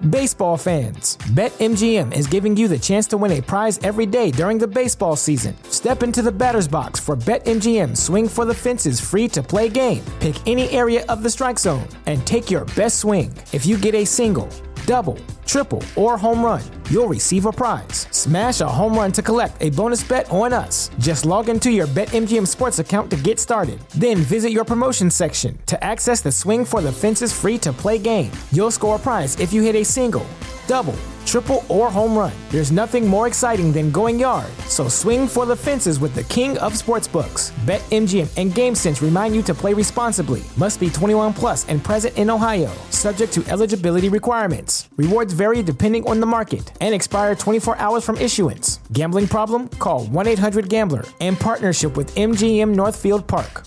Baseball fans, BetMGM is giving you the chance to win a prize every day during the baseball season. Step into the batter's box for BetMGM Swing for the Fences free-to-play game. Pick any area of the strike zone and take your best swing. If you get a single, double, triple, or home run, you'll receive a prize. Smash a home run to collect a bonus bet on us. Just log into your BetMGM Sports account to get started. Then visit your promotion section to access the Swing for the Fences free-to-play game. You'll score a prize if you hit a single, double, triple, or home run. There's nothing more exciting than going yard, so swing for the fences with the king of sportsbooks. BetMGM and GameSense remind you to play responsibly. Must be 21 plus and present in Ohio, subject to eligibility requirements. Rewards vary depending on the market and expire 24 hours from issuance. Gambling problem? Call 1-800-GAMBLER in partnership with MGM Northfield Park.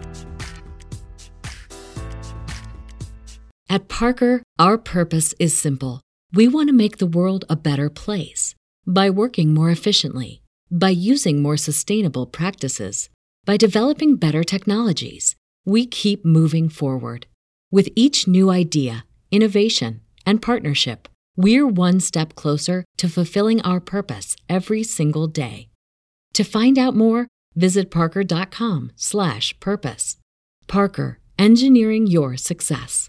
At Parker, our purpose is simple. We want to make the world a better place by working more efficiently, by using more sustainable practices, by developing better technologies. We keep moving forward. With each new idea, innovation, and partnership, we're one step closer to fulfilling our purpose every single day. To find out more, visit parker.com/purpose. Parker, engineering your success.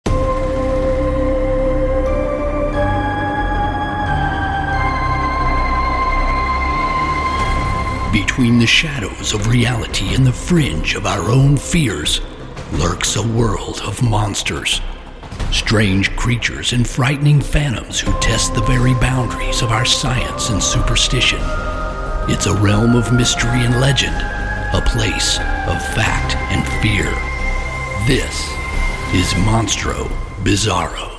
Between the shadows of reality and the fringe of our own fears lurks a world of monsters. Strange creatures and frightening phantoms who test the very boundaries of our science and superstition. It's a realm of mystery and legend, a place of fact and fear. This is Monstro Bizarro.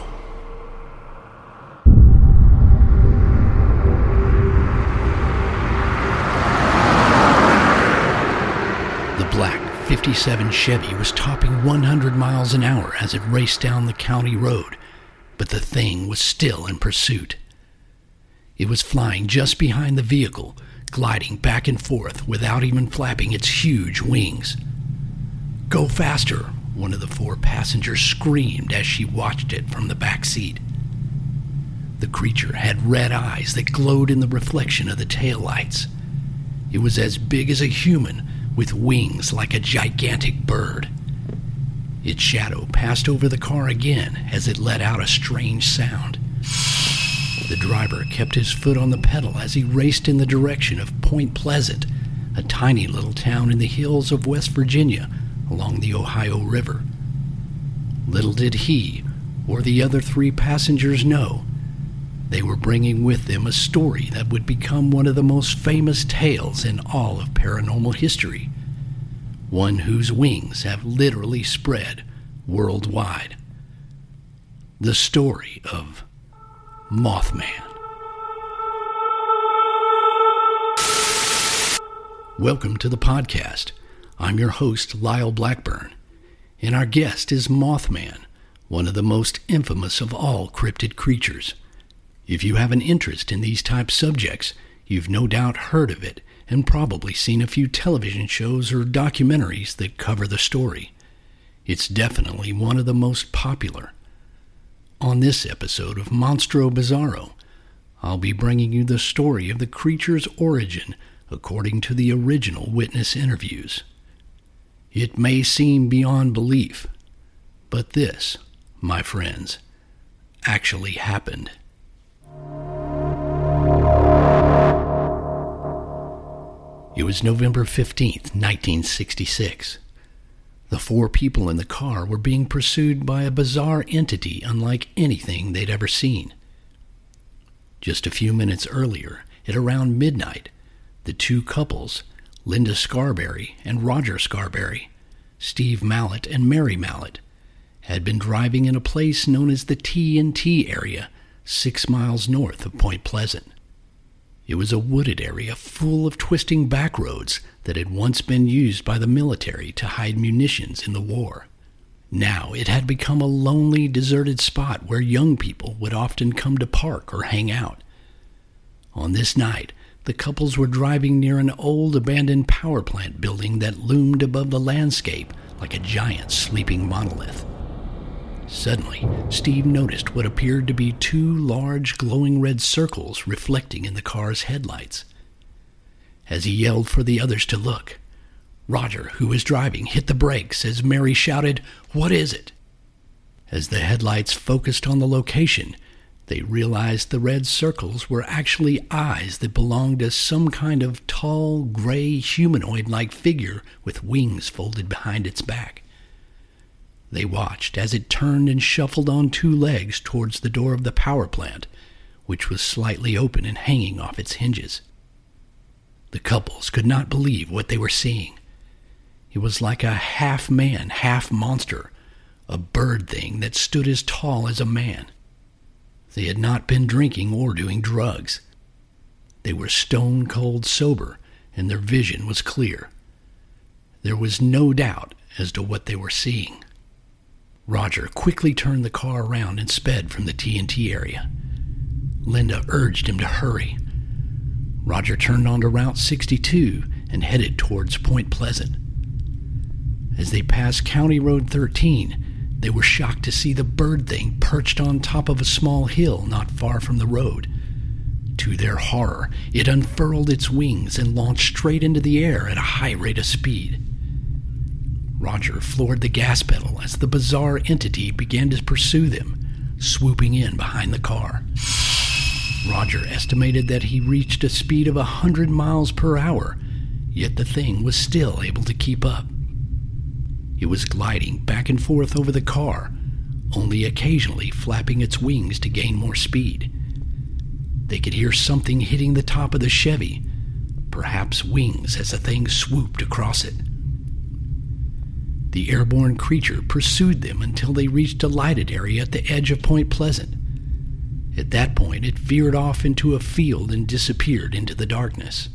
Black 57 Chevy was topping 100 miles an hour as it raced down the county road, but the thing was still in pursuit. It was flying just behind the vehicle, gliding back and forth without even flapping its huge wings. "Go faster," one of the four passengers screamed as she watched it from the back seat. The creature had red eyes that glowed in the reflection of the taillights. It was as big as a human, with wings like a gigantic bird. Its shadow passed over the car again as it let out a strange sound. The driver kept his foot on the pedal as he raced in the direction of Point Pleasant, a tiny little town in the hills of West Virginia along the Ohio River. Little did he or the other three passengers know, they were bringing with them a story that would become one of the most famous tales in all of paranormal history, one whose wings have literally spread worldwide. The story of Mothman. Welcome to the podcast. I'm your host, Lyle Blackburn, and our guest is Mothman, one of the most infamous of all cryptid creatures. If you have an interest in these type subjects, you've no doubt heard of it and probably seen a few television shows or documentaries that cover the story. It's definitely one of the most popular. On this episode of Monstro Bizarro, I'll be bringing you the story of the creature's origin according to the original witness interviews. It may seem beyond belief, but this, my friends, actually happened. It was November 15th, 1966. The four people in the car were being pursued by a bizarre entity unlike anything they'd ever seen. Just a few minutes earlier, at around midnight, the two couples, Linda Scarberry and Roger Scarberry, Steve Mallett and Mary Mallett, had been driving in a place known as the T&T area, 6 miles north of Point Pleasant. It was a wooded area full of twisting back roads that had once been used by the military to hide munitions in the war. Now it had become a lonely, deserted spot where young people would often come to park or hang out. On this night, the couples were driving near an old abandoned power plant building that loomed above the landscape like a giant sleeping monolith. Suddenly, Steve noticed what appeared to be two large glowing red circles reflecting in the car's headlights. As he yelled for the others to look, Roger, who was driving, hit the brakes as Mary shouted, "What is it?" As the headlights focused on the location, they realized the red circles were actually eyes that belonged to some kind of tall, gray, humanoid-like figure with wings folded behind its back. They watched as it turned and shuffled on two legs towards the door of the power plant, which was slightly open and hanging off its hinges. The couples could not believe what they were seeing. It was like a half-man, half-monster, a bird thing that stood as tall as a man. They had not been drinking or doing drugs. They were stone-cold sober, and their vision was clear. There was no doubt as to what they were seeing. Roger quickly turned the car around and sped from the TNT area. Linda urged him to hurry. Roger turned onto Route 62 and headed towards Point Pleasant. As they passed County Road 13, they were shocked to see the bird thing perched on top of a small hill not far from the road. To their horror, it unfurled its wings and launched straight into the air at a high rate of speed. Roger floored the gas pedal as the bizarre entity began to pursue them, swooping in behind the car. Roger estimated that he reached a speed of 100 miles per hour, yet the thing was still able to keep up. It was gliding back and forth over the car, only occasionally flapping its wings to gain more speed. They could hear something hitting the top of the Chevy, perhaps wings as the thing swooped across it. The airborne creature pursued them until they reached a lighted area at the edge of Point Pleasant. At that point, it veered off into a field and disappeared into the darkness.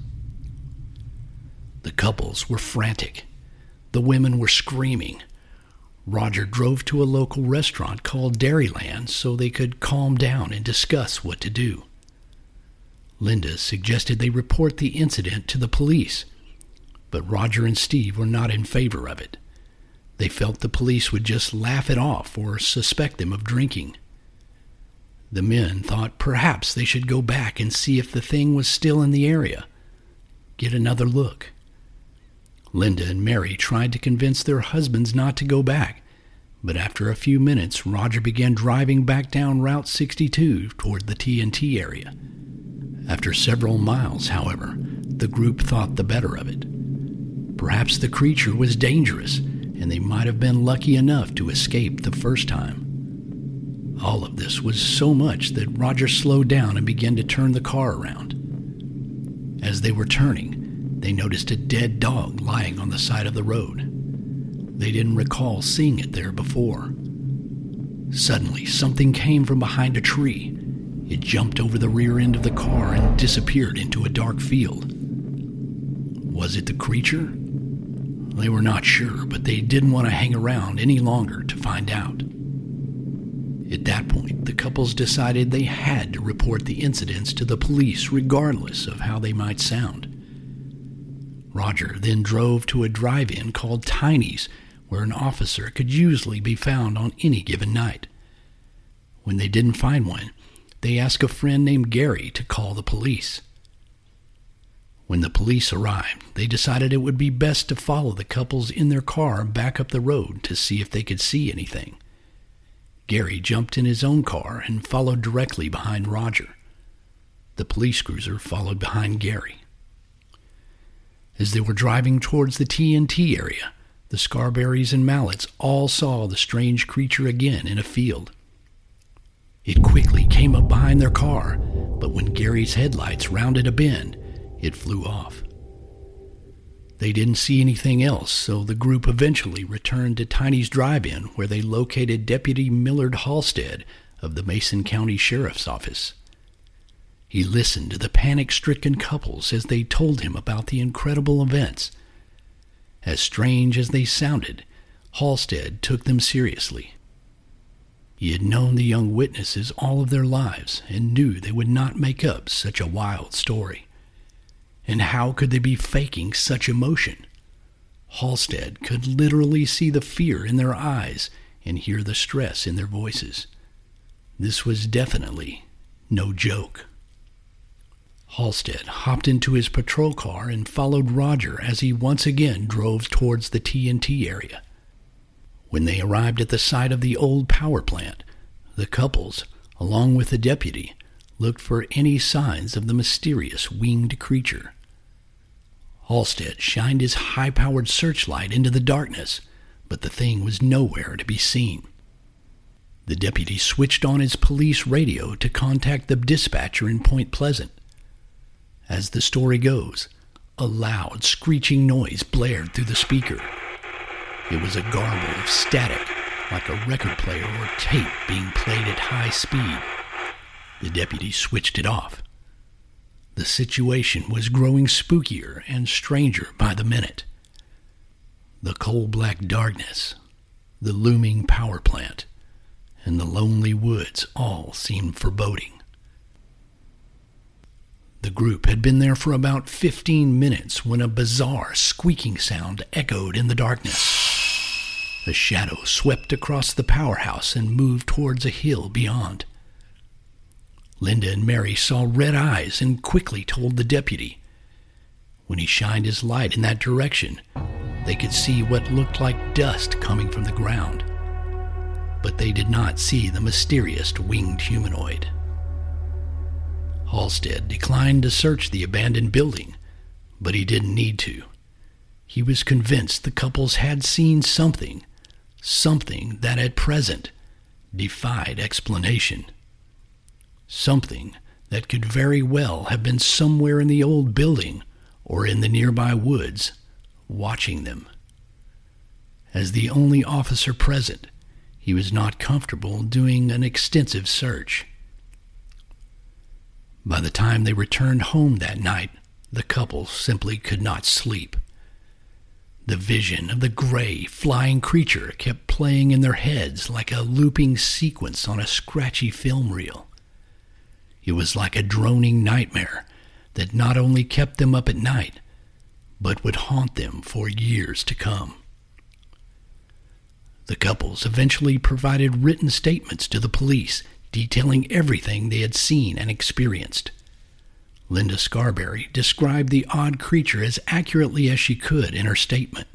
The couples were frantic. The women were screaming. Roger drove to a local restaurant called Dairyland so they could calm down and discuss what to do. Linda suggested they report the incident to the police, but Roger and Steve were not in favor of it. They felt the police would just laugh it off or suspect them of drinking. The men thought perhaps they should go back and see if the thing was still in the area. Get another look. Linda and Mary tried to convince their husbands not to go back, but after a few minutes, Roger began driving back down Route 62 toward the TNT area. After several miles, however, the group thought the better of it. Perhaps the creature was dangerous, and they might have been lucky enough to escape the first time. All of this was so much that Roger slowed down and began to turn the car around. As they were turning, they noticed a dead dog lying on the side of the road. They didn't recall seeing it there before. Suddenly, something came from behind a tree. It jumped over the rear end of the car and disappeared into a dark field. Was it the creature? They were not sure, but they didn't want to hang around any longer to find out. At that point, the couples decided they had to report the incidents to the police regardless of how they might sound. Roger then drove to a drive-in called Tiny's, where an officer could usually be found on any given night. When they didn't find one, they asked a friend named Gary to call the police. When the police arrived, they decided it would be best to follow the couples in their car back up the road to see if they could see anything. Gary jumped in his own car and followed directly behind Roger. The police cruiser followed behind Gary. As they were driving towards the TNT area, the Scarberries and Mallets all saw the strange creature again in a field. It quickly came up behind their car, but when Gary's headlights rounded a bend, it flew off. They didn't see anything else, so the group eventually returned to Tiny's drive-in, where they located Deputy Millard Halstead of the Mason County Sheriff's Office. He listened to the panic-stricken couples as they told him about the incredible events. As strange as they sounded, Halstead took them seriously. He had known the young witnesses all of their lives and knew they would not make up such a wild story. And how could they be faking such emotion? Halstead could literally see the fear in their eyes, and hear the stress in their voices. This was definitely no joke. Halstead hopped into his patrol car and followed Roger as he once again drove towards the TNT area. When they arrived at the site of the old power plant, the couples, along with the deputy, looked for any signs of the mysterious winged creature. Halstead shined his high-powered searchlight into the darkness, but the thing was nowhere to be seen. The deputy switched on his police radio to contact the dispatcher in Point Pleasant. As the story goes, a loud, screeching noise blared through the speaker. It was a garble of static, like a record player or tape being played at high speed. The deputy switched it off. The situation was growing spookier and stranger by the minute. The coal-black darkness, the looming power plant, and the lonely woods all seemed foreboding. The group had been there for about 15 minutes when a bizarre squeaking sound echoed in the darkness. A shadow swept across the powerhouse and moved towards a hill beyond. Linda and Mary saw red eyes and quickly told the deputy. When he shined his light in that direction, they could see what looked like dust coming from the ground. But they did not see the mysterious winged humanoid. Halstead declined to search the abandoned building, but he didn't need to. He was convinced the couples had seen something that at present defied explanation. Something that could very well have been somewhere in the old building or in the nearby woods, watching them. As the only officer present, he was not comfortable doing an extensive search. By the time they returned home that night, the couple simply could not sleep. The vision of the gray, flying creature kept playing in their heads like a looping sequence on a scratchy film reel. It was like a droning nightmare that not only kept them up at night, but would haunt them for years to come. The couples eventually provided written statements to the police detailing everything they had seen and experienced. Linda Scarberry described the odd creature as accurately as she could in her statement.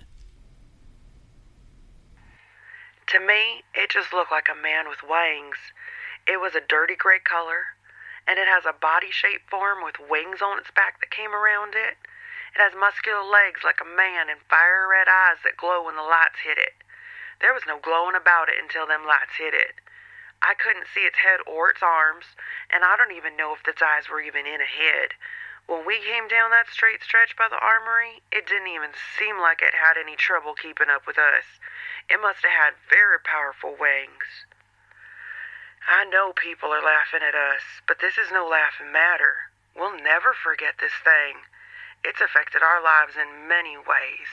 To me, it just looked like a man with wings. It was a dirty gray color, and it has a body-shaped form with wings on its back that came around it. It has muscular legs like a man and fiery red eyes that glow when the lights hit it. There was no glowing about it until them lights hit it. I couldn't see its head or its arms, and I don't even know if its eyes were even in a head. When we came down that straight stretch by the armory, it didn't even seem like it had any trouble keeping up with us. It must have had very powerful wings. I know people are laughing at us, but this is no laughing matter. We'll never forget this thing. It's affected our lives in many ways.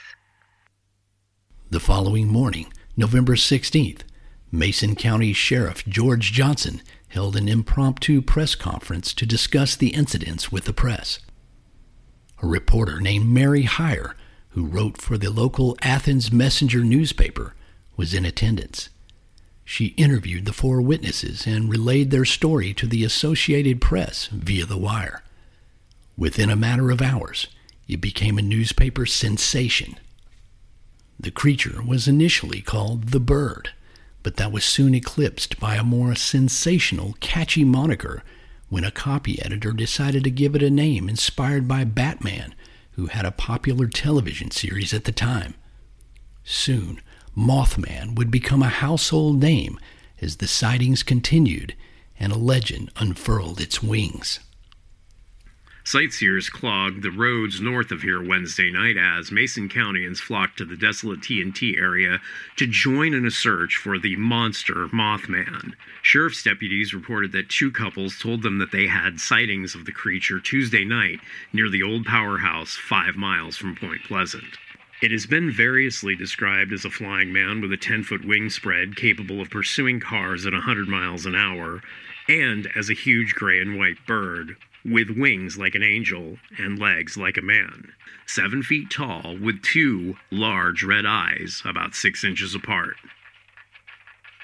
The following morning, November 16th, Mason County Sheriff George Johnson held an impromptu press conference to discuss the incidents with the press. A reporter named Mary Heyer, who wrote for the local Athens Messenger newspaper, was in attendance. She interviewed the four witnesses and relayed their story to the Associated Press via the wire. Within a matter of hours, it became a newspaper sensation. The creature was initially called the Bird, but that was soon eclipsed by a more sensational, catchy moniker when a copy editor decided to give it a name inspired by Batman, who had a popular television series at the time. Soon, Mothman would become a household name as the sightings continued and a legend unfurled its wings. Sightseers clogged the roads north of here Wednesday night as Mason Countyans flocked to the desolate TNT area to join in a search for the monster Mothman. Sheriff's deputies reported that two couples told them that they had sightings of the creature Tuesday night near the old powerhouse 5 miles from Point Pleasant. It has been variously described as a flying man with a 10-foot wingspread capable of pursuing cars at 100 miles an hour, and as a huge gray and white bird with wings like an angel and legs like a man, 7 feet tall with 2 large red eyes about 6 inches apart.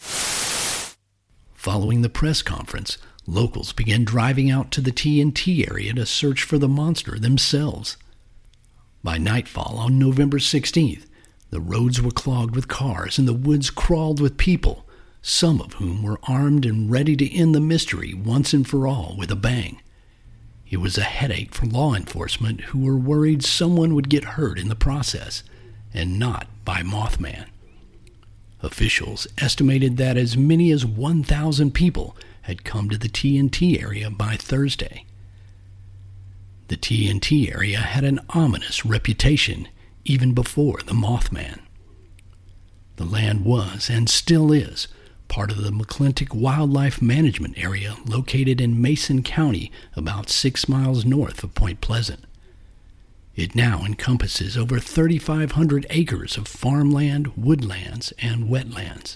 Following the press conference, locals began driving out to the TNT area to search for the monster themselves. By nightfall on November 16th, the roads were clogged with cars and the woods crawled with people, some of whom were armed and ready to end the mystery once and for all with a bang. It was a headache for law enforcement who were worried someone would get hurt in the process, and not by Mothman. Officials estimated that as many as 1,000 people had come to the TNT area by Thursday. The TNT area had an ominous reputation even before the Mothman. The land was, and still is, part of the McClintock Wildlife Management Area located in Mason County about 6 miles north of Point Pleasant. It now encompasses over 3,500 acres of farmland, woodlands, and wetlands.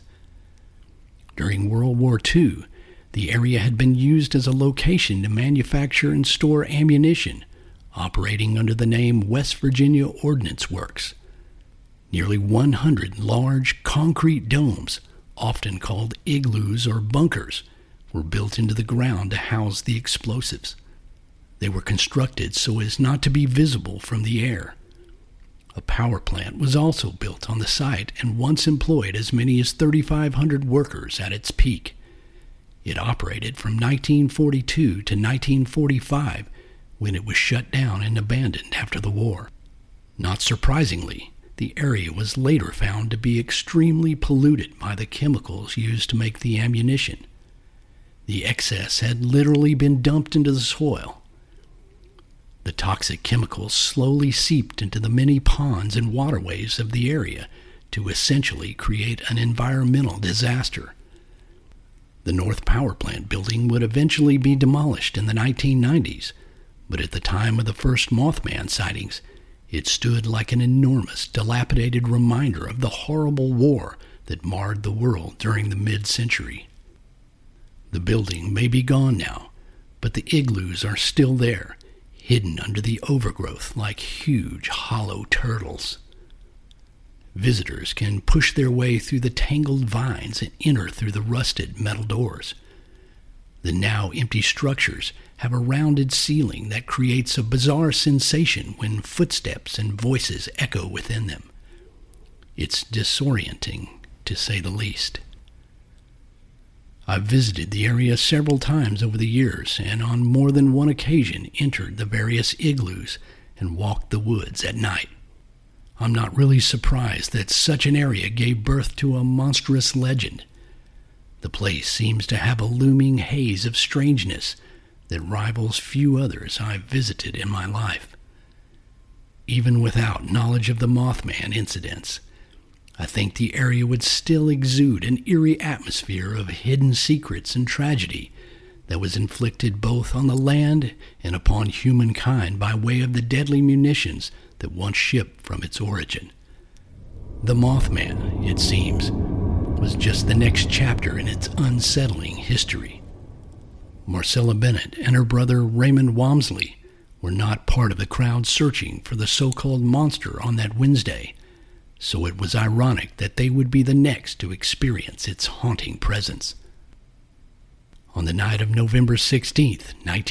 During World War II, the area had been used as a location to manufacture and store ammunition, operating under the name West Virginia Ordnance Works. Nearly 100 large concrete domes, often called igloos or bunkers, were built into the ground to house the explosives. They were constructed so as not to be visible from the air. A power plant was also built on the site and once employed as many as 3,500 workers at its peak. It operated from 1942 to 1945, when it was shut down and abandoned after the war. Not surprisingly, the area was later found to be extremely polluted by the chemicals used to make the ammunition. The excess had literally been dumped into the soil. The toxic chemicals slowly seeped into the many ponds and waterways of the area to essentially create an environmental disaster. The North Power Plant building would eventually be demolished in the 1990s, but at the time of the first Mothman sightings, it stood like an enormous, dilapidated reminder of the horrible war that marred the world during the mid-century. The building may be gone now, but the igloos are still there, hidden under the overgrowth like huge hollow turtles. Visitors can push their way through the tangled vines and enter through the rusted metal doors. The now empty structures have a rounded ceiling that creates a bizarre sensation when footsteps and voices echo within them. It's disorienting, to say the least. I've visited the area several times over the years, and on more than one occasion entered the various igloos and walked the woods at night. I'm not really surprised that such an area gave birth to a monstrous legend. The place seems to have a looming haze of strangeness that rivals few others I've visited in my life. Even without knowledge of the Mothman incidents, I think the area would still exude an eerie atmosphere of hidden secrets and tragedy that was inflicted both on the land and upon humankind by way of the deadly munitions that once shipped from its origin. The Mothman, it seems, was just the next chapter in its unsettling history. Marcella Bennett and her brother Raymond Walmsley were not part of the crowd searching for the so-called monster on that Wednesday, so it was ironic that they would be the next to experience its haunting presence. On the night of November 16th,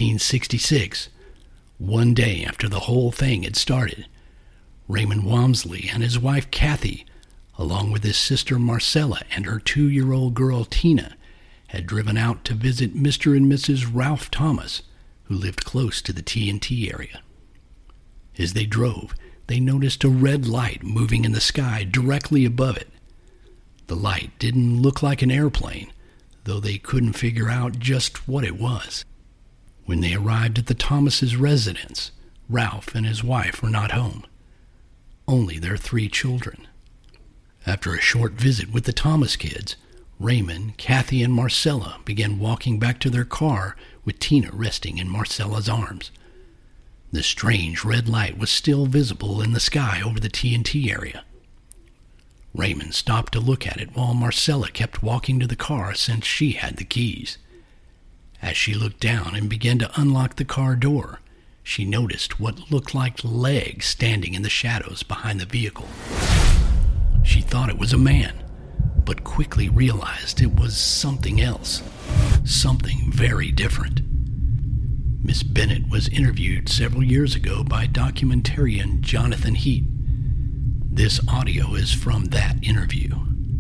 1966, one day after the whole thing had started, Raymond Walmsley and his wife Kathy, along with his sister Marcella and her 2-year-old girl Tina, had driven out to visit Mr. and Mrs. Ralph Thomas, who lived close to the TNT area. As they drove, they noticed a red light moving in the sky directly above it. The light didn't look like an airplane, though they couldn't figure out just what it was. When they arrived at the Thomases' residence, Ralph and his wife were not home. Only their 3 children. After a short visit with the Thomas kids, Raymond, Kathy, and Marcella began walking back to their car with Tina resting in Marcella's arms. The strange red light was still visible in the sky over the TNT area. Raymond stopped to look at it while Marcella kept walking to the car since she had the keys. As she looked down and began to unlock the car door, she noticed what looked like legs standing in the shadows behind the vehicle. She thought it was a man, but quickly realized it was something else, something very different. Miss Bennett was interviewed several years ago by documentarian Jonathan Heat. This audio is from that interview.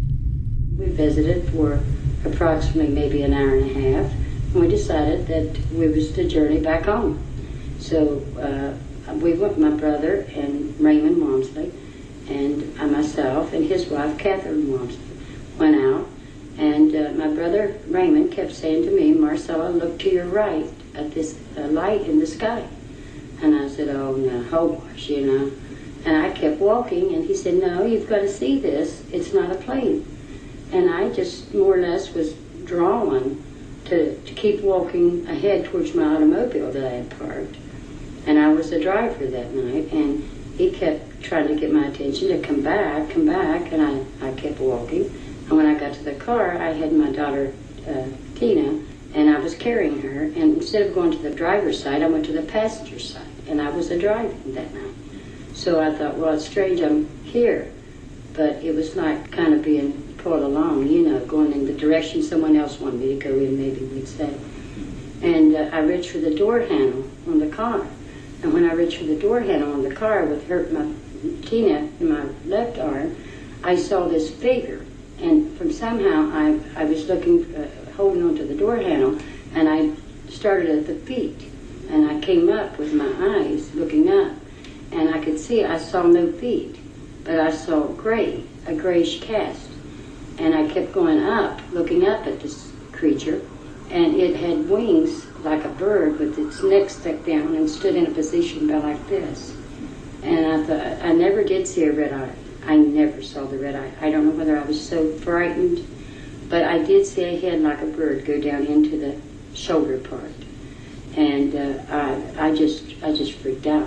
We visited for approximately maybe an hour and a half, and we decided that we was to journey back home. So we went, my brother and Raymond Walmsley, and myself and his wife, Catherine Walmsley, went out. And my brother Raymond kept saying to me, "Marcella, look to your right at this light in the sky." And I said, "Oh no, hogwash, you know." And I kept walking, and he said, "No, you've got to see this. It's not a plane." And I just more or less was drawn to keep walking ahead towards my automobile that I had parked. And I was the driver that night, and he kept trying to get my attention to come back, and I kept walking. And when I got to the car, I had my daughter, Tina, and I was carrying her. And instead of going to the driver's side, I went to the passenger side. And I was the driver that night. So I thought, well, it's strange I'm here. But it was like kind of being pulled along, you know, going in the direction someone else wanted me to go in, maybe we'd say. And I reached for the door handle on the car. And when I reached for the door handle on the car with my Tina in my left arm, I saw this figure. And from somehow I was looking, holding onto the door handle, and I started at the feet. And I came up with my eyes looking up, and I could see I saw no feet, but I saw a grayish cast. And I kept going up, looking up at this creature, and it had wings like a bird with its neck stuck down and stood in a position about like this. And I thought, I never did see a red eye. I never saw the red eye. I don't know whether I was so frightened, but I did see a head like a bird go down into the shoulder part. And I just freaked out.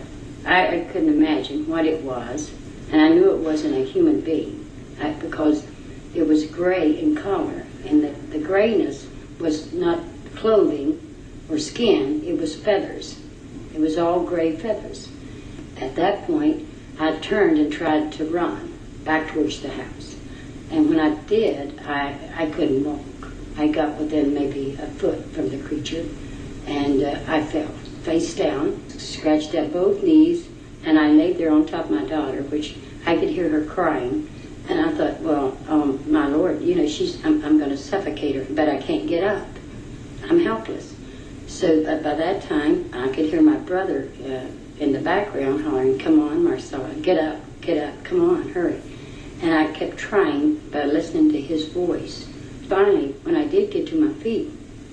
I couldn't imagine what it was, and I knew it wasn't a human being because it was gray in color, and the grayness was not clothing or skin, it was feathers. It was all gray feathers. At that point, I turned and tried to run back towards the house. And when I did, I couldn't walk. I got within maybe a foot from the creature, and I fell face down, scratched at both knees, and I laid there on top of my daughter, which I could hear her crying. And I thought, well, my Lord, you know, I'm going to suffocate her, but I can't get up. I'm helpless. So by that time, I could hear my brother in the background hollering, "Come on, Marcella, get up, come on, hurry." And I kept trying by listening to his voice. Finally, when I did get to my feet,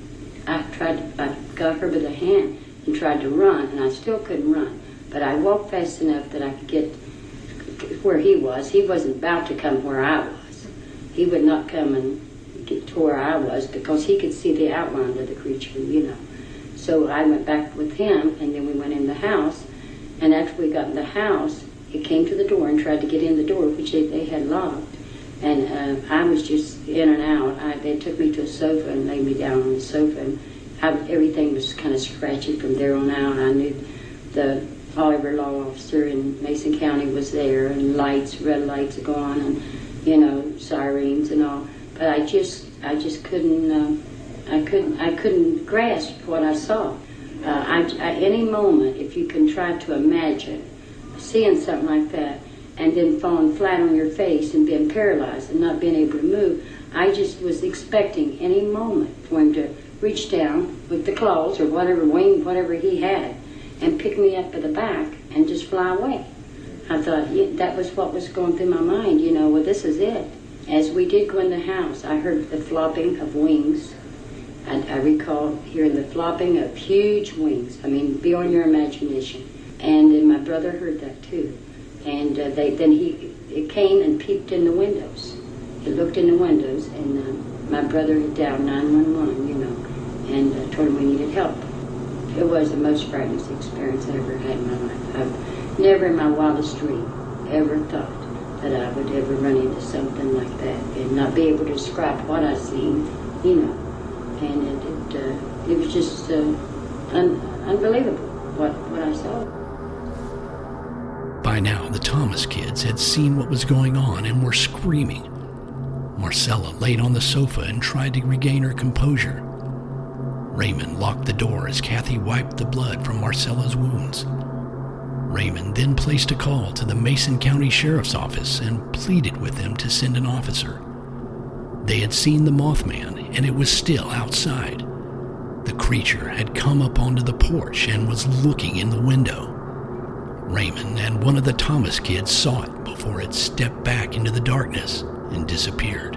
I got her by the hand and tried to run, and I still couldn't run. But I walked fast enough that I could get where he was. He wasn't about to come where I was. He would not come and get to where I was because he could see the outline of the creature, you know. So I went back with him, and then we went in the house. And after we got in the house, he came to the door and tried to get in the door, which they had locked. And I was just in and out. They took me to a sofa and laid me down on the sofa. And everything was kind of scratchy from there on out. I knew the Oliver law officer in Mason County was there, and red lights going, and, you know, sirens and all. But I just couldn't, I couldn't grasp what I saw. Any moment, if you can try to imagine seeing something like that, and then falling flat on your face and being paralyzed and not being able to move, I just was expecting any moment for him to reach down with the claws or whatever wing, whatever he had, and pick me up by the back and just fly away. I thought that was what was going through my mind, you know, well, this is it. As we did go in the house, I heard the flopping of wings. I recall hearing the flopping of huge wings. I mean, beyond your imagination. And then my brother heard that too. And then he came and peeped in the windows. He looked in the windows, and my brother had dialed 911, you know, and told him we needed help. It was the most frightening experience I ever had in my life. I've never in my wildest dream ever thought that I would ever run into something like that and not be able to describe what I seen, you know. And it was just unbelievable what I saw. By now, the Thomas kids had seen what was going on and were screaming. Marcella laid on the sofa and tried to regain her composure. Raymond locked the door as Kathy wiped the blood from Marcella's wounds. Raymond then placed a call to the Mason County Sheriff's Office and pleaded with them to send an officer. They had seen the Mothman, and it was still outside. The creature had come up onto the porch and was looking in the window. Raymond and one of the Thomas kids saw it before it stepped back into the darkness and disappeared.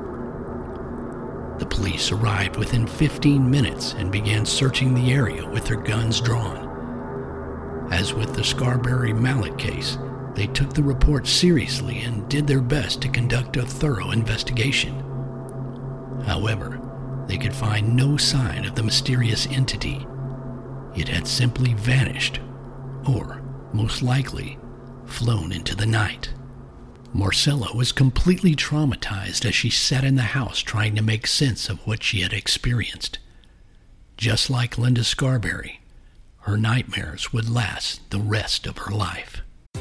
The police arrived within 15 minutes and began searching the area with their guns drawn. As with the Scarberry Mallet case, they took the report seriously and did their best to conduct a thorough investigation. However, they could find no sign of the mysterious entity. It had simply vanished, or, most likely, flown into the night. Marcella was completely traumatized as she sat in the house trying to make sense of what she had experienced. Just like Linda Scarberry, her nightmares would last the rest of her life.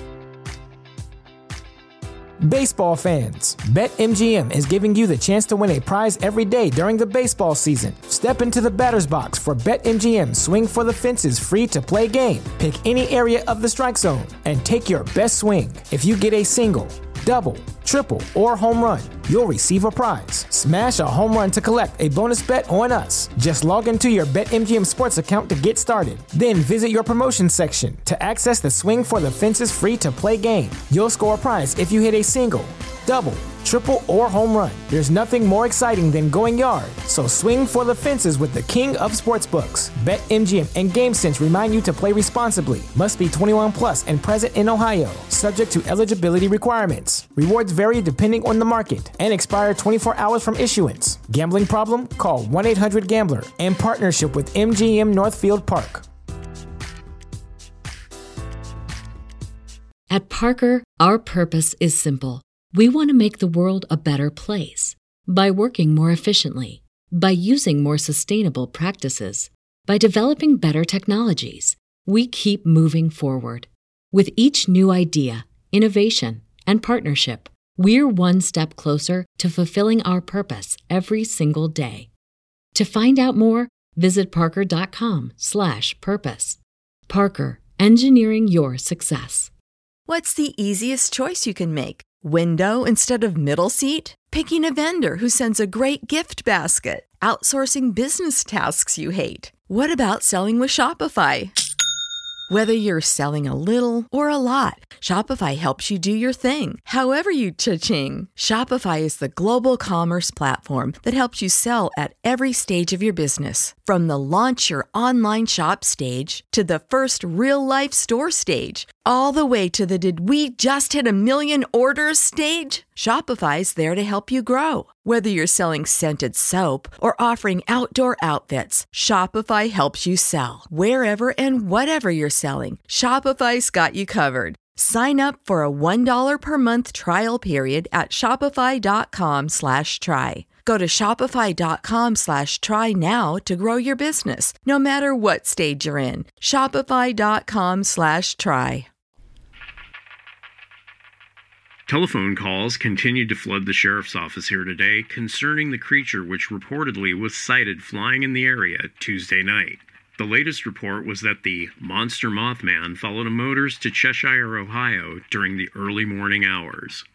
Baseball fans, BetMGM is giving you the chance to win a prize every day during the baseball season. Step into the batter's box for BetMGM Swing for the Fences free-to-play game. Pick any area of the strike zone and take your best swing. If you get a single, double, triple, or home run, you'll receive a prize. Smash a home run to collect a bonus bet on us. Just log into your BetMGM Sports account to get started. Then visit your promotion section to access the Swing for the Fences free-to-play game. You'll score a prize if you hit a single, double, triple, or home run. There's nothing more exciting than going yard, so swing for the fences with the king of sportsbooks. BetMGM and GameSense remind you to play responsibly. Must be 21 plus and present in Ohio, subject to eligibility requirements. Rewards vary depending on the market and expire 24 hours from issuance. Gambling problem? Call 1-800-GAMBLER in partnership with MGM Northfield Park. At Parker, our purpose is simple. We want to make the world a better place by working more efficiently, by using more sustainable practices, by developing better technologies. We keep moving forward. With each new idea, innovation, and partnership, we're one step closer to fulfilling our purpose every single day. To find out more, visit parker.com/purpose. Parker, engineering your success. What's the easiest choice you can make? Window instead of middle seat? Picking a vendor who sends a great gift basket? Outsourcing business tasks you hate? What about selling with Shopify? Whether you're selling a little or a lot, Shopify helps you do your thing, however you cha-ching. Shopify is the global commerce platform that helps you sell at every stage of your business. From the launch your online shop stage to the first real-life store stage, all the way to the did we just hit 1 million orders stage. Shopify's there to help you grow. Whether you're selling scented soap or offering outdoor outfits, Shopify helps you sell. Wherever and whatever you're selling, Shopify's got you covered. Sign up for a $1 per month trial period at shopify.com/try. Go to shopify.com/try now to grow your business, no matter what stage you're in. Shopify.com/try. Telephone calls continued to flood the sheriff's office here today concerning the creature which reportedly was sighted flying in the area Tuesday night. The latest report was that the monster Mothman followed a motorist to Cheshire, Ohio during the early morning hours.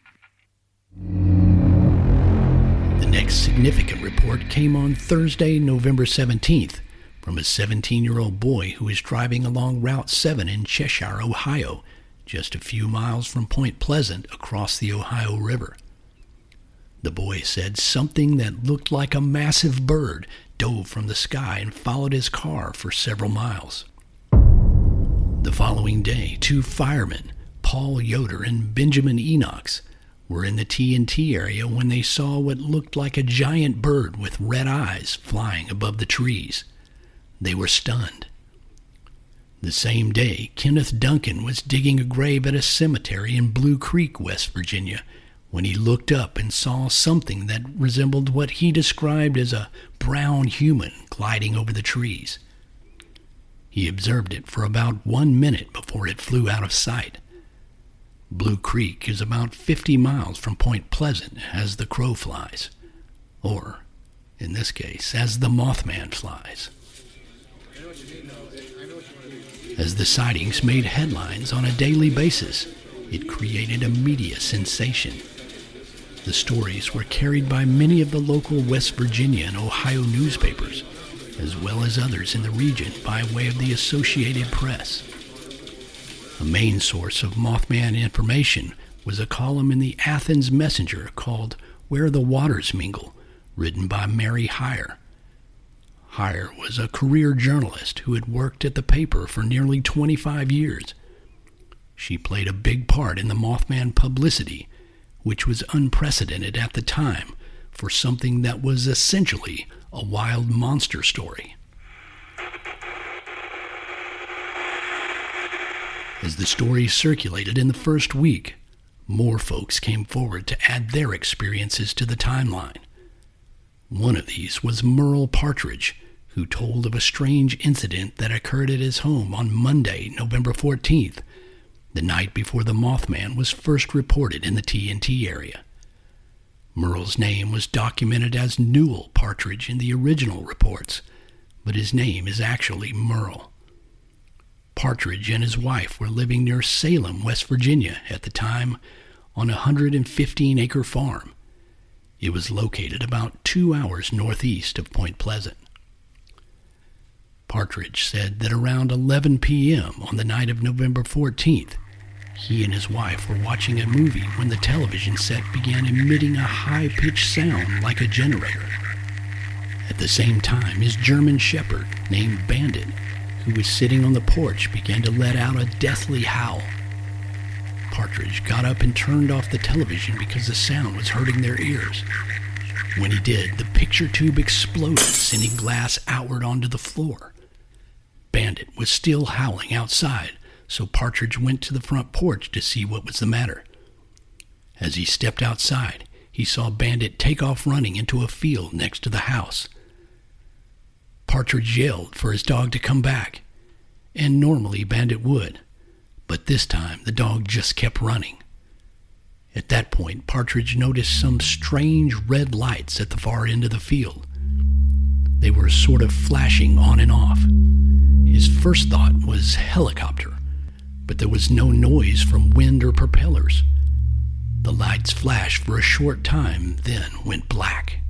The next significant report came on Thursday, November 17th, from a 17-year-old boy who was driving along Route 7 in Cheshire, Ohio, just a few miles from Point Pleasant across the Ohio River. The boy said something that looked like a massive bird dove from the sky and followed his car for several miles. The following day, 2 firemen, Paul Yoder and Benjamin Enochs, were in the TNT area when they saw what looked like a giant bird with red eyes flying above the trees. They were stunned. The same day, Kenneth Duncan was digging a grave at a cemetery in Blue Creek, West Virginia, when he looked up and saw something that resembled what he described as a brown human gliding over the trees. He observed it for about 1 minute before it flew out of sight. Blue Creek is about 50 miles from Point Pleasant as the crow flies, or, in this case, as the Mothman flies. As the sightings made headlines on a daily basis, it created a media sensation. The stories were carried by many of the local West Virginia and Ohio newspapers, as well as others in the region by way of the Associated Press. A main source of Mothman information was a column in the Athens Messenger called Where the Waters Mingle, written by Mary Heyer. Heyer was a career journalist who had worked at the paper for nearly 25 years. She played a big part in the Mothman publicity, which was unprecedented at the time for something that was essentially a wild monster story. As the story circulated in the first week, more folks came forward to add their experiences to the timeline. One of these was Merle Partridge, who told of a strange incident that occurred at his home on Monday, November 14th, the night before the Mothman was first reported in the TNT area. Merle's name was documented as Newell Partridge in the original reports, but his name is actually Merle. Partridge and his wife were living near Salem, West Virginia at the time on a 115-acre farm. It was located about 2 hours northeast of Point Pleasant. Partridge said that around 11 p.m. on the night of November 14th, he and his wife were watching a movie when the television set began emitting a high-pitched sound like a generator. At the same time, his German shepherd, named Bandit, who was sitting on the porch, began to let out a deathly howl. Partridge got up and turned off the television because the sound was hurting their ears. When he did, the picture tube exploded, sending glass outward onto the floor. Bandit was still howling outside, so Partridge went to the front porch to see what was the matter. As he stepped outside, he saw Bandit take off running into a field next to the house. Partridge yelled for his dog to come back, and normally Bandit would, but this time the dog just kept running. At that point, Partridge noticed some strange red lights at the far end of the field. They were sort of flashing on and off. His first thought was helicopter, but there was no noise from wind or propellers. The lights flashed for a short time, then went black.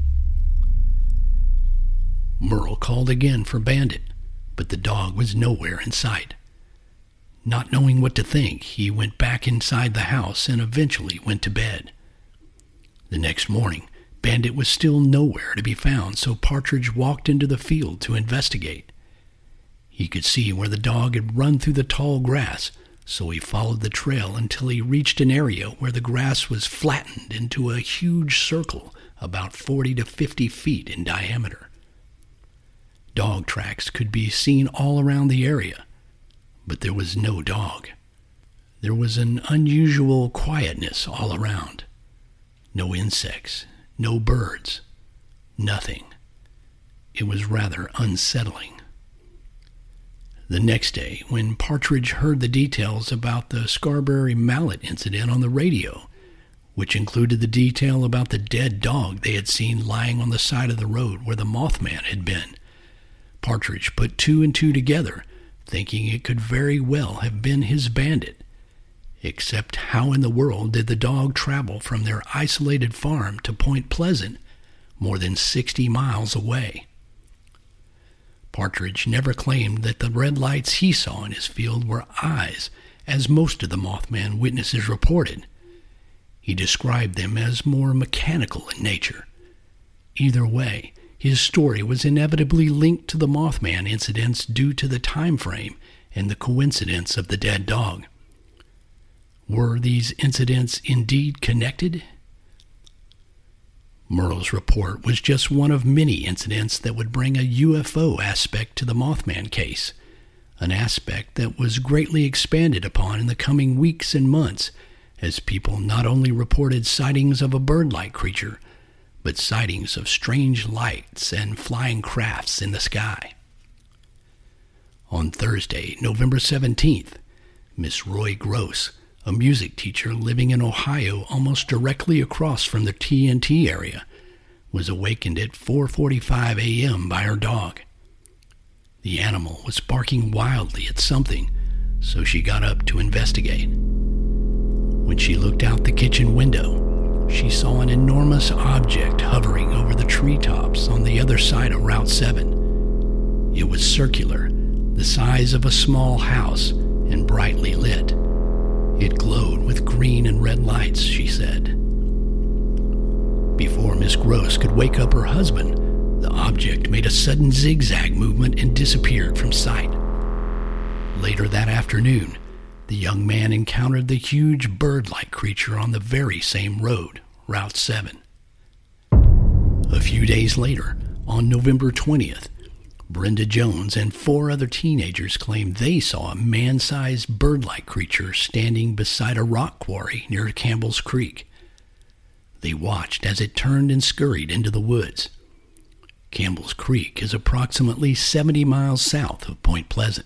Merle called again for Bandit, but the dog was nowhere in sight. Not knowing what to think, he went back inside the house and eventually went to bed. The next morning, Bandit was still nowhere to be found, so Partridge walked into the field to investigate. He could see where the dog had run through the tall grass, so he followed the trail until he reached an area where the grass was flattened into a huge circle about 40 to 50 feet in diameter. Dog tracks could be seen all around the area, but there was no dog. There was an unusual quietness all around. No insects, no birds, nothing. It was rather unsettling. The next day, when Partridge heard the details about the Scarberry Mallet incident on the radio, which included the detail about the dead dog they had seen lying on the side of the road where the Mothman had been, Partridge put two and two together, thinking it could very well have been his Bandit. Except how in the world did the dog travel from their isolated farm to Point Pleasant, more than 60 miles away? Partridge never claimed that the red lights he saw in his field were eyes, as most of the Mothman witnesses reported. He described them as more mechanical in nature. Either way, his story was inevitably linked to the Mothman incidents due to the time frame and the coincidence of the dead dog. Were these incidents indeed connected? Merle's report was just one of many incidents that would bring a UFO aspect to the Mothman case, an aspect that was greatly expanded upon in the coming weeks and months as people not only reported sightings of a bird-like creature, but sightings of strange lights and flying crafts in the sky. On Thursday, November 17th, Miss Roy Gross, a music teacher living in Ohio almost directly across from the TNT area, was awakened at 4:45 a.m. by her dog. The animal was barking wildly at something, so she got up to investigate. When she looked out the kitchen window, she saw an enormous object hovering over the treetops on the other side of Route 7. It was circular, the size of a small house, and brightly lit. It glowed with green and red lights, she said. Before Miss Gross could wake up her husband, the object made a sudden zigzag movement and disappeared from sight. Later that afternoon, the young man encountered the huge bird-like creature on the very same road, Route 7. A few days later, on November 20th, Brenda Jones and 4 other teenagers claimed they saw a man-sized bird-like creature standing beside a rock quarry near Campbell's Creek. They watched as it turned and scurried into the woods. Campbell's Creek is approximately 70 miles south of Point Pleasant.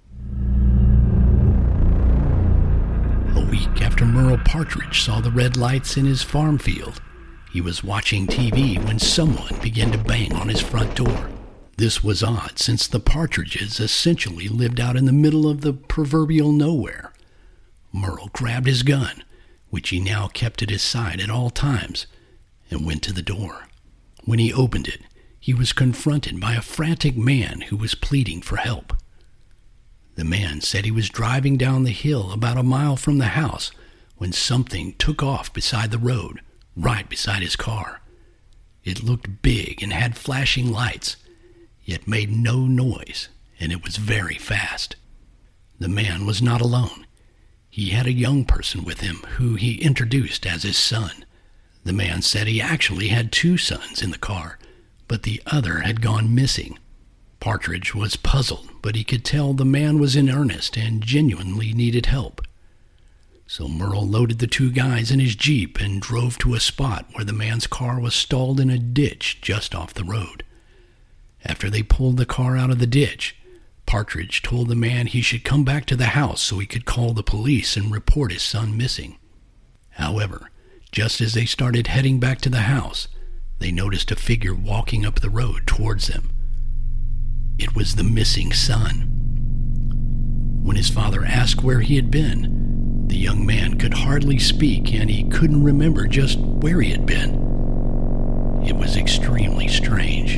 A week after Merle Partridge saw the red lights in his farm field, he was watching TV when someone began to bang on his front door. This was odd, since the Partridges essentially lived out in the middle of the proverbial nowhere. Merle grabbed his gun, which he now kept at his side at all times, and went to the door. When he opened it, he was confronted by a frantic man who was pleading for help. The man said he was driving down the hill about a mile from the house when something took off beside the road, right beside his car. It looked big and had flashing lights, yet made no noise, and it was very fast. The man was not alone. He had a young person with him who he introduced as his son. The man said he actually had 2 sons in the car, but the other had gone missing. Partridge was puzzled, but he could tell the man was in earnest and genuinely needed help. So Merle loaded the 2 guys in his Jeep and drove to a spot where the man's car was stalled in a ditch just off the road. After they pulled the car out of the ditch, Partridge told the man he should come back to the house so he could call the police and report his son missing. However, just as they started heading back to the house, they noticed a figure walking up the road towards them. It was the missing son. When his father asked where he had been, the young man could hardly speak and he couldn't remember just where he had been. It was extremely strange.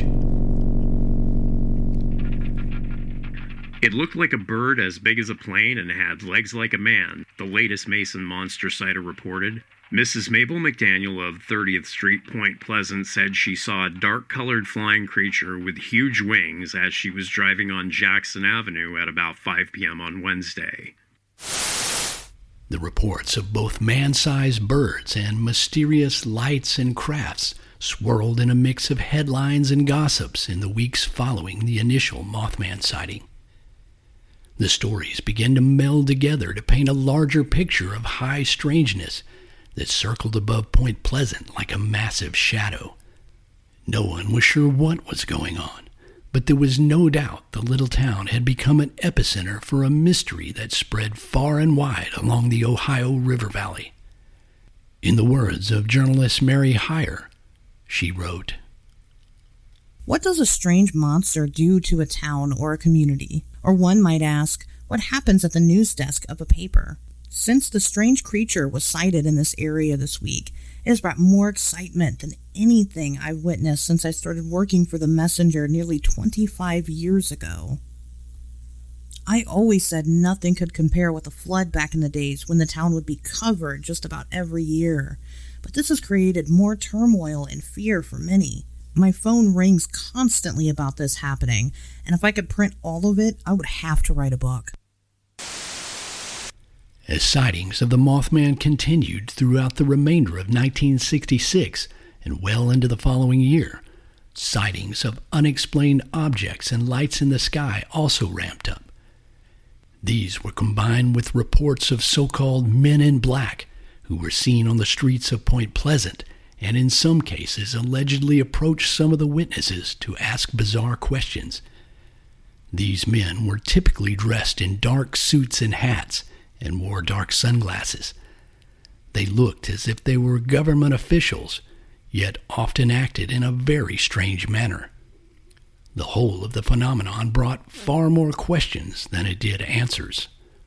It looked like a bird as big as a plane and had legs like a man, the latest Mason monster sighter reported. Mrs. Mabel McDaniel of 30th Street, Point Pleasant, said she saw a dark-colored flying creature with huge wings as she was driving on Jackson Avenue at about 5 p.m. on Wednesday. The reports of both man-sized birds and mysterious lights and crafts swirled in a mix of headlines and gossips in the weeks following the initial Mothman sighting. The stories began to meld together to paint a larger picture of high strangeness that circled above Point Pleasant like a massive shadow. No one was sure what was going on, but there was no doubt the little town had become an epicenter for a mystery that spread far and wide along the Ohio River Valley. In the words of journalist Mary Heyer, she wrote, "What does a strange monster do to a town or a community? Or one might ask, what happens at the news desk of a paper? Since the strange creature was sighted in this area this week, it has brought more excitement than anything I've witnessed since I started working for the Messenger nearly 25 years ago. I always said nothing could compare with the flood back in the days when the town would be covered just about every year. But this has created more turmoil and fear for many. My phone rings constantly about this happening, and if I could print all of it, I would have to write a book." As sightings of the Mothman continued throughout the remainder of 1966 and well into the following year, sightings of unexplained objects and lights in the sky also ramped up. These were combined with reports of so-called men in black who were seen on the streets of Point Pleasant and in some cases allegedly approached some of the witnesses to ask bizarre questions. These men were typically dressed in dark suits and hats and wore dark sunglasses. They looked as if they were government officials, yet often acted in a very strange manner. The whole of the phenomenon brought far more questions than it did answers.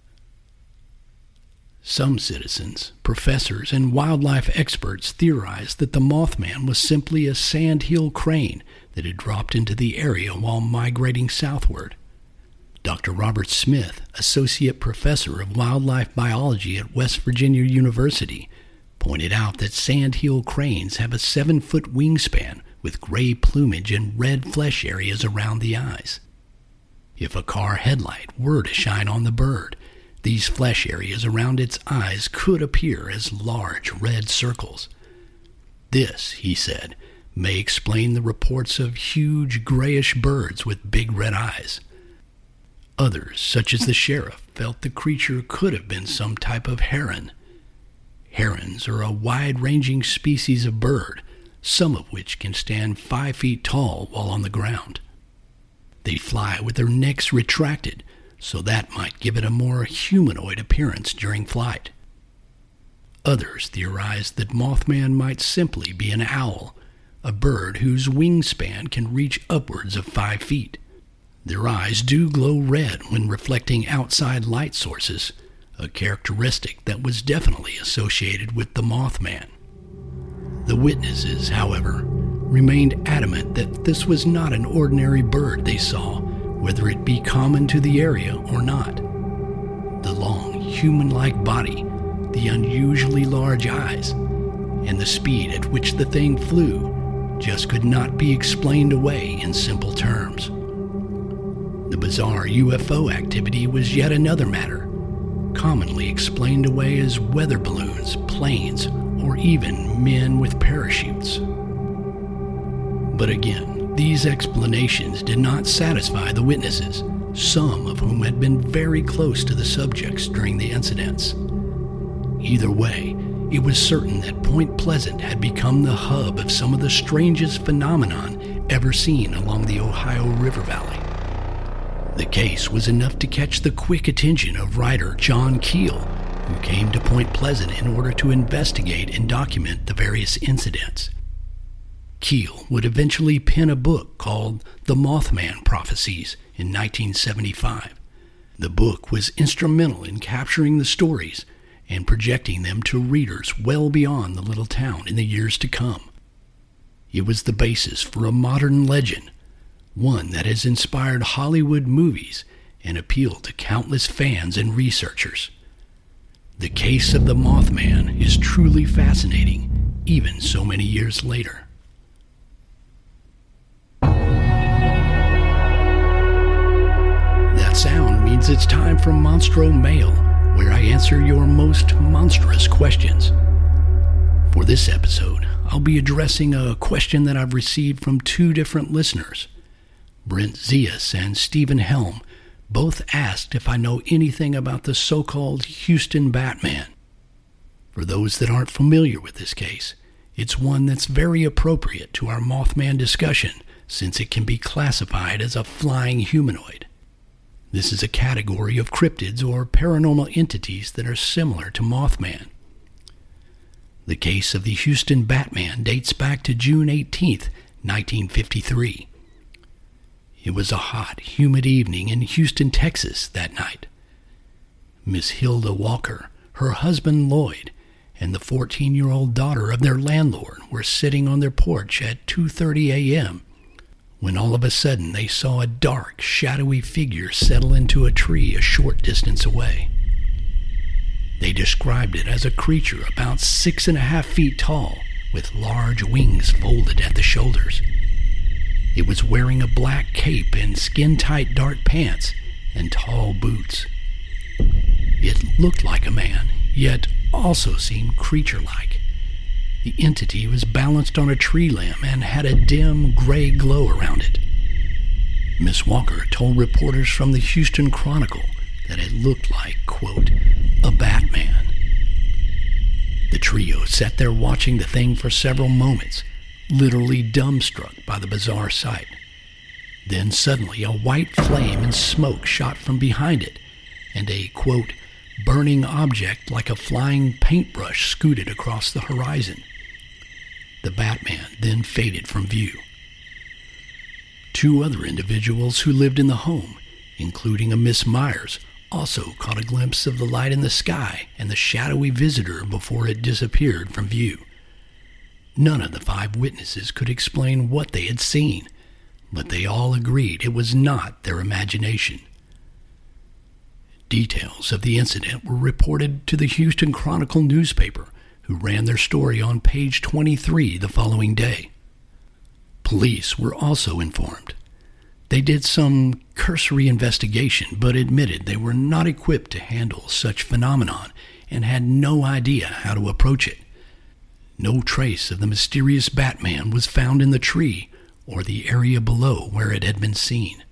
Some citizens, professors, and wildlife experts theorized that the Mothman was simply a sandhill crane that had dropped into the area while migrating southward. Dr. Robert Smith, Associate Professor of Wildlife Biology at West Virginia University, pointed out that sandhill cranes have a 7-foot wingspan with gray plumage and red flesh areas around the eyes. If a car headlight were to shine on the bird, these flesh areas around its eyes could appear as large red circles. This, he said, may explain the reports of huge grayish birds with big red eyes. Others, such as the sheriff, felt the creature could have been some type of heron. Herons are a wide-ranging species of bird, some of which can stand 5 feet tall while on the ground. They fly with their necks retracted, so that might give it a more humanoid appearance during flight. Others theorized that Mothman might simply be an owl, a bird whose wingspan can reach upwards of 5 feet. Their eyes do glow red when reflecting outside light sources, a characteristic that was definitely associated with the Mothman. The witnesses, however, remained adamant that this was not an ordinary bird they saw, whether it be common to the area or not. The long, human-like body, the unusually large eyes, and the speed at which the thing flew just could not be explained away in simple terms. The bizarre UFO activity was yet another matter, commonly explained away as weather balloons, planes, or even men with parachutes. But again, these explanations did not satisfy the witnesses, some of whom had been very close to the subjects during the incidents. Either way, it was certain that Point Pleasant had become the hub of some of the strangest phenomenon ever seen along the Ohio River Valley. The case was enough to catch the quick attention of writer John Keel, who came to Point Pleasant in order to investigate and document the various incidents. Keel would eventually pen a book called The Mothman Prophecies in 1975. The book was instrumental in capturing the stories and projecting them to readers well beyond the little town in the years to come. It was the basis for a modern legend, one that has inspired Hollywood movies and appealed to countless fans and researchers. The case of the Mothman is truly fascinating, even so many years later. That sound means it's time for Monstro Mail, where I answer your most monstrous questions. For this episode, I'll be addressing a question that I've received from 2 different listeners. Brent Zias and Stephen Helm both asked if I know anything about the so-called Houston Batman. For those that aren't familiar with this case, it's one that's very appropriate to our Mothman discussion, since it can be classified as a flying humanoid. This is a category of cryptids or paranormal entities that are similar to Mothman. The case of the Houston Batman dates back to June 18th, 1953. It was a hot, humid evening in Houston, Texas that night. Miss Hilda Walker, her husband Lloyd, and the 14-year-old daughter of their landlord were sitting on their porch at 2:30 a.m. when all of a sudden they saw a dark, shadowy figure settle into a tree a short distance away. They described it as a creature about 6.5 feet tall, with large wings folded at the shoulders. It was wearing a black cape and skin-tight dark pants and tall boots. It looked like a man, yet also seemed creature-like. The entity was balanced on a tree limb and had a dim gray glow around it. Miss Walker told reporters from the Houston Chronicle that it looked like, quote, a Batman. The trio sat there watching the thing for several moments, literally dumbstruck by the bizarre sight. Then suddenly a white flame and smoke shot from behind it, and a, quote, burning object like a flying paintbrush scooted across the horizon. The Batman then faded from view. 2 other individuals who lived in the home, including a Miss Myers, also caught a glimpse of the light in the sky and the shadowy visitor before it disappeared from view. None of the 5 witnesses could explain what they had seen, but they all agreed it was not their imagination. Details of the incident were reported to the Houston Chronicle newspaper, who ran their story on page 23 the following day. Police were also informed. They did some cursory investigation, but admitted they were not equipped to handle such phenomenon and had no idea how to approach it. No trace of the mysterious Batman was found in the tree or the area below where it had been seen.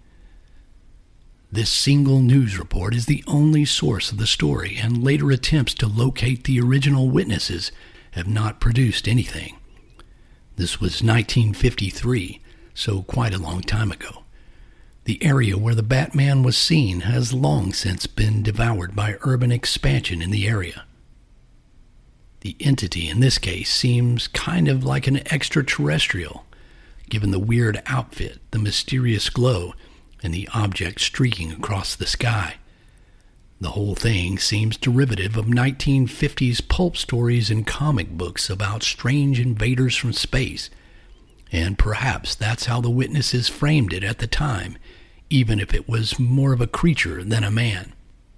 This single news report is the only source of the story, and later attempts to locate the original witnesses have not produced anything. This was 1953, so quite a long time ago. The area where the Batman was seen has long since been devoured by urban expansion in the area. The entity in this case seems kind of like an extraterrestrial, given the weird outfit, the mysterious glow, and the object streaking across the sky. The whole thing seems derivative of 1950s pulp stories and comic books about strange invaders from space, and perhaps that's how the witnesses framed it at the time, even if it was more of a creature than a man.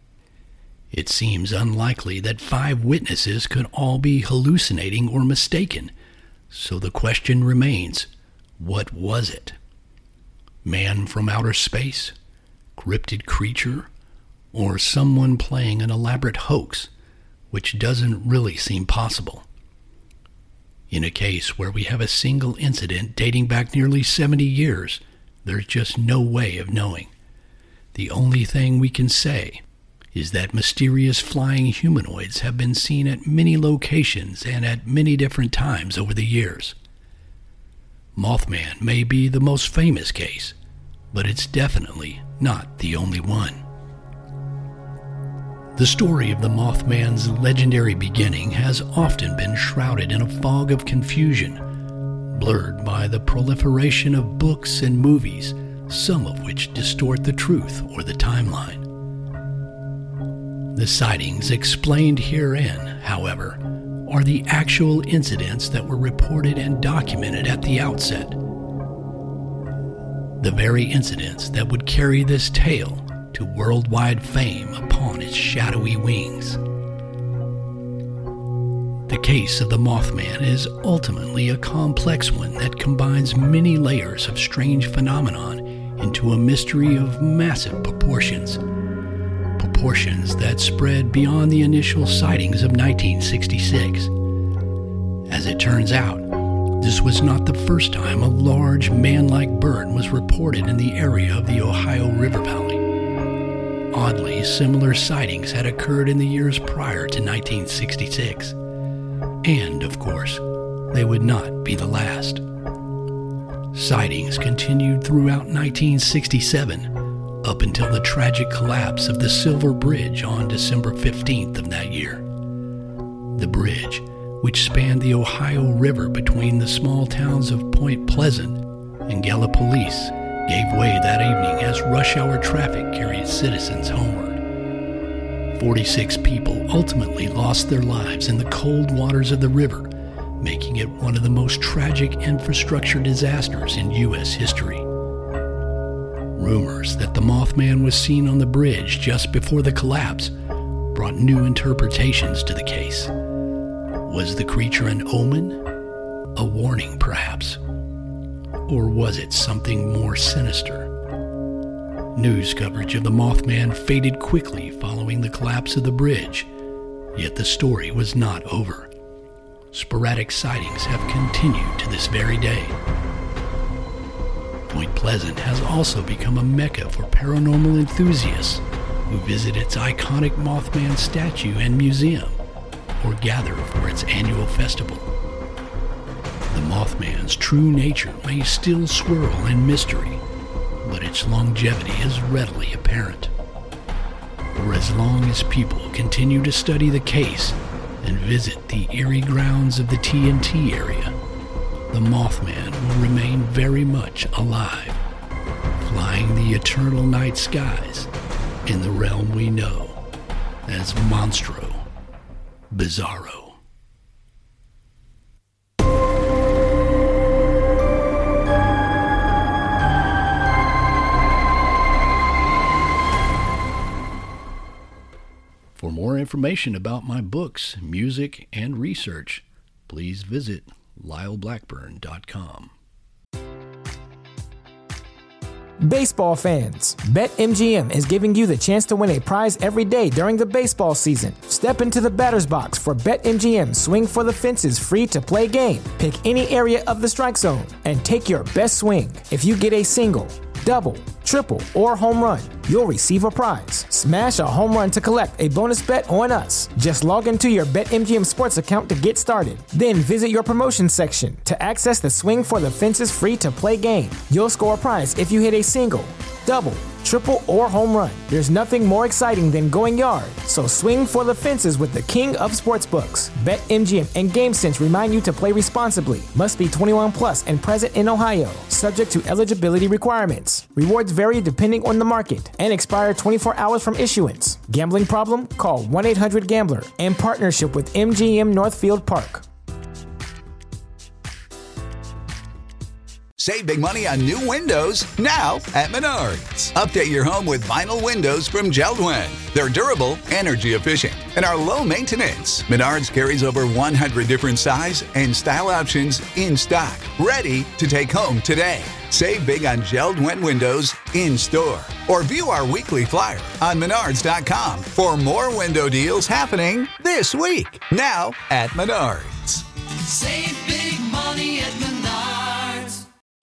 It seems unlikely that 5 witnesses could all be hallucinating or mistaken, so the question remains, what was it? Man from outer space? Cryptid creature? Or someone playing an elaborate hoax, which doesn't really seem possible? In a case where we have a single incident dating back nearly 70 years, there's just no way of knowing. The only thing we can say is that mysterious flying humanoids have been seen at many locations and at many different times over the years. Mothman may be the most famous case, but it's definitely not the only one. The story of the Mothman's legendary beginning has often been shrouded in a fog of confusion, blurred by the proliferation of books and movies, some of which distort the truth or the timeline. The sightings explained herein, however, are the actual incidents that were reported and documented at the outset. The very incidents that would carry this tale to worldwide fame upon its shadowy wings. The case of the Mothman is ultimately a complex one that combines many layers of strange phenomenon into a mystery of massive proportions. Proportions that spread beyond the initial sightings of 1966. As it turns out, this was not the first time a large man-like bird was reported in the area of the Ohio River Valley. Oddly, similar sightings had occurred in the years prior to 1966. And, of course, they would not be the last. Sightings continued throughout 1967, up until the tragic collapse of the Silver Bridge on December 15th of that year. The bridge, which spanned the Ohio River between the small towns of Point Pleasant and Gallipolis, gave way that evening as rush hour traffic carried citizens homeward. 46 people ultimately lost their lives in the cold waters of the river, making it one of the most tragic infrastructure disasters in U.S. history. Rumors that the Mothman was seen on the bridge just before the collapse brought new interpretations to the case. Was the creature an omen? A warning, perhaps? Or was it something more sinister? News coverage of the Mothman faded quickly following the collapse of the bridge, yet the story was not over. Sporadic sightings have continued to this very day. Point Pleasant has also become a mecca for paranormal enthusiasts who visit its iconic Mothman statue and museum or gather for its annual festival. The Mothman's true nature may still swirl in mystery, but its longevity is readily apparent. For as long as people continue to study the case and visit the eerie grounds of the TNT area, the Mothman will remain very much alive, flying the eternal night skies in the realm we know as Monstro Bizarro. For more information about my books, music, and research, please visit LyleBlackburn.com. Baseball fans, BetMGM is giving you the chance to win a prize every day during the baseball season. Step into the batter's box for BetMGM Swing for the Fences free-to-play game. Pick any area of the strike zone and take your best swing. If you get a single, double, triple, or home run, you'll receive a prize. Smash a home run to collect a bonus bet on us. Just log into your BetMGM Sports account to get started. Then visit your promotions section to access the Swing for the Fences free-to-play game. You'll score a prize if you hit a single, double, triple, or home run. There's nothing more exciting than going yard, so swing for the fences with the king of sportsbooks. BetMGM and GameSense remind you to play responsibly. Must be 21 plus and present in Ohio, subject to eligibility requirements. Rewards vary depending on the market and expire 24 hours from issuance. Gambling problem? Call 1-800-GAMBLER in partnership with MGM Northfield Park. Save big money on new windows now at Menards. Update your home with vinyl windows from JELD-WEN. They're durable, energy efficient, and are low maintenance. Menards carries over 100 different size and style options in stock, ready to take home today. Save big on JELD-WEN windows in store or view our weekly flyer on Menards.com for more window deals happening this week. Now at Menards. Save